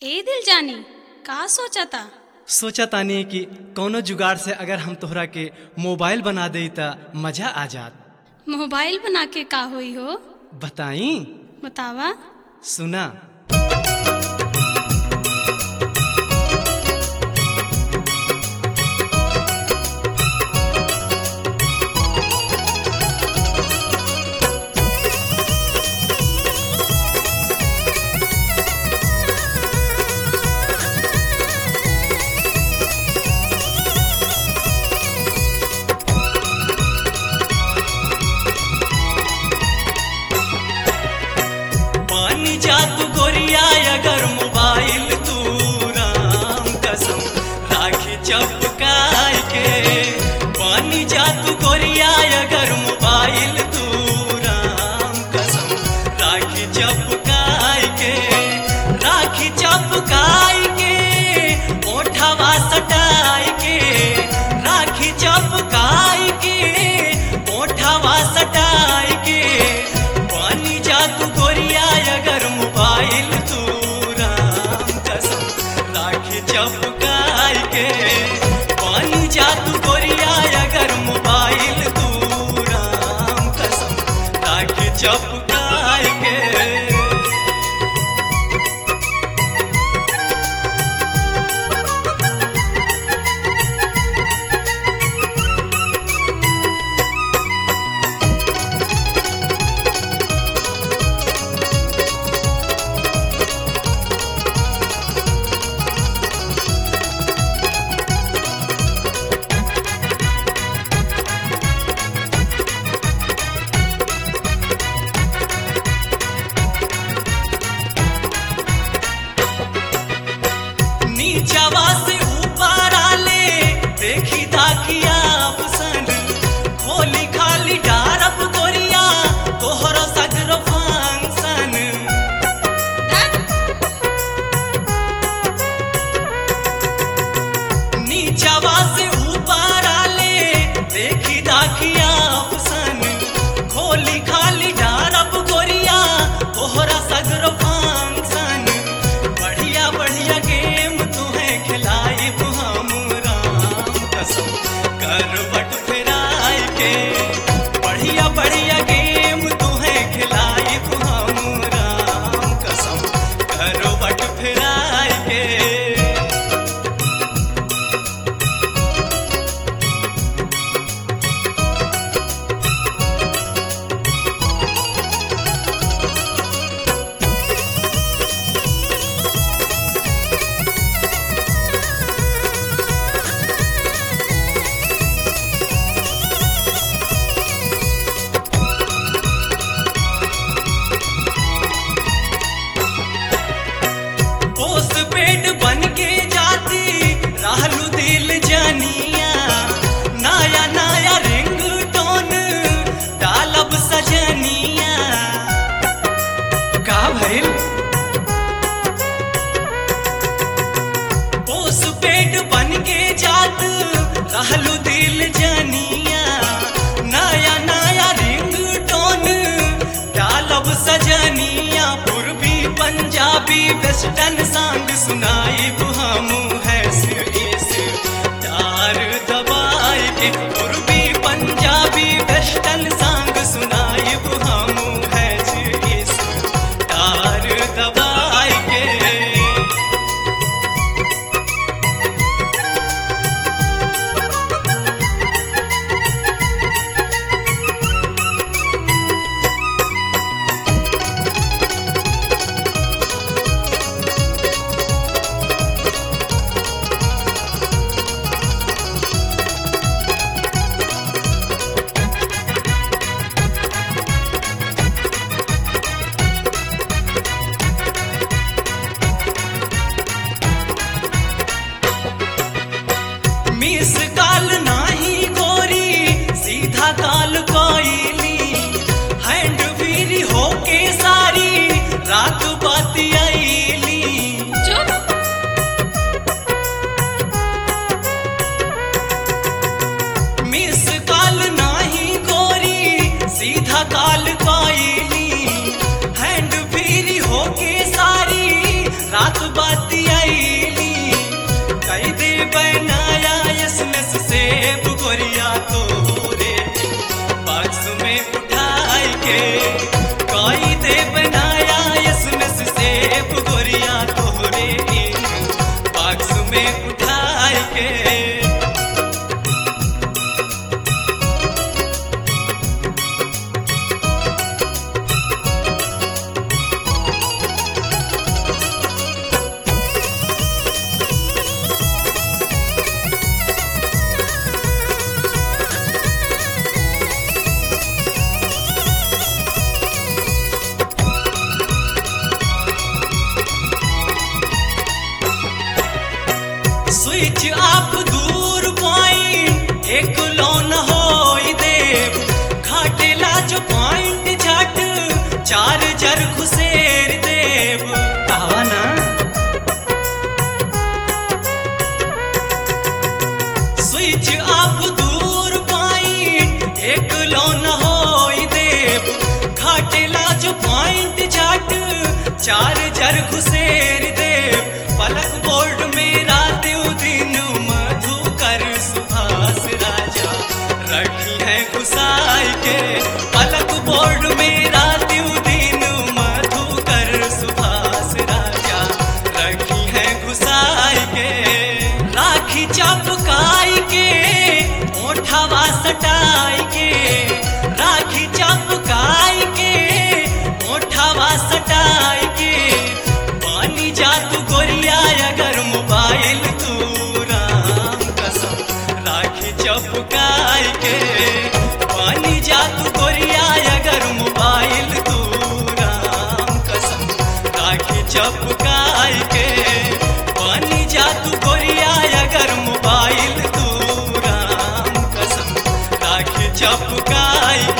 ए दिल जानी का सोचता। सोचा तानी कि कौनो जुगाड़ से अगर हम तोहरा के मोबाइल बना दे त मजा आ जात। मोबाइल बना के का होई हो? बताई? बतावा। सुना। जादू गोरिया अगर मोबाइल तू राम कसम राखी चपकाए के पानी जादू गोरिया अगर मोबाइल तू राम कसम राखी चपकाए के ओठवा सटाए के राखी चपकाए के ओठवा सटाए के पानी जादू गोरिया अगर मोबाइल तू राम कसम राखी चपकाए के पानी जादू गोरिया अगर मोबाइल तू राम कसम राखी चपकाए के। नीचवा से ऊपर आले देखी दाखिया पसंद खोली खाली डारब गोरिया तोहरा सगरो फंक्शन। नीचवा से ऊपर आले देखी दाखिया पसंद खोली खाली डारब गोरिया तोहरा सगरो फंक्शन। बढ़िया बढ़िया गेम तुम्हें खिलाई हम राम कसम करवट फिराए के बढ़िया बढ़िया गेम तुम्हें खिलाई हम राम कसम करवट फिराए के। पोस्टपेड बन के जाती रहलू दिल जानिया नया नया रिंगटोन डालब सजनिया। का भइल? पोस्टपेड बन के जात रहलू दिल जानिया नया नया रिंगटोन डालब सजनिया। पूर्वी पंजाबी वेस्टर्न सॉन्ग सुनाई हम है तार दबाए के पूर्वी पंजाबी वेस्टर्न सॉन्ग सुनाई हम है तार दबाए के। बतियाईली कई दे बनाया एसएमएस से गोरिया तोरे बॉक्स में उठाई के कई दे बनाया एसएमएस से गोरिया तोरे बॉक्स में उठाई के स्विच ऑफ दूर पॉइंट एक लोन होई देव घाटेला जो पॉइंट झट चार्जर घुसेर देव कहवा ना स्विच ऑफ दूर पॉइंट एक लोन होई देव घाटेला जो पॉइंट झट चार्जर घुसेर देव पलक बोर्ड में रात दिन मधुकर सुभाष राजा रखी है घुसाई के पलक बोर्ड में रात दिन मधुकर सुभाष राजा रखी है घुसाई के राखी चपकाई के ओठवा सटाई के राखी चपकाई के ओठवा सटाई के पानी जा तू गोरिया अगर मोबाइल तू राम कसम राखी चपकाई के पानी जा तू गोरिया अगर मोबाइल तू राम कसम राखी चपकाई के पानी जा तू गोरिया अगर मोबाइल तू राम कसम राखी चपकाई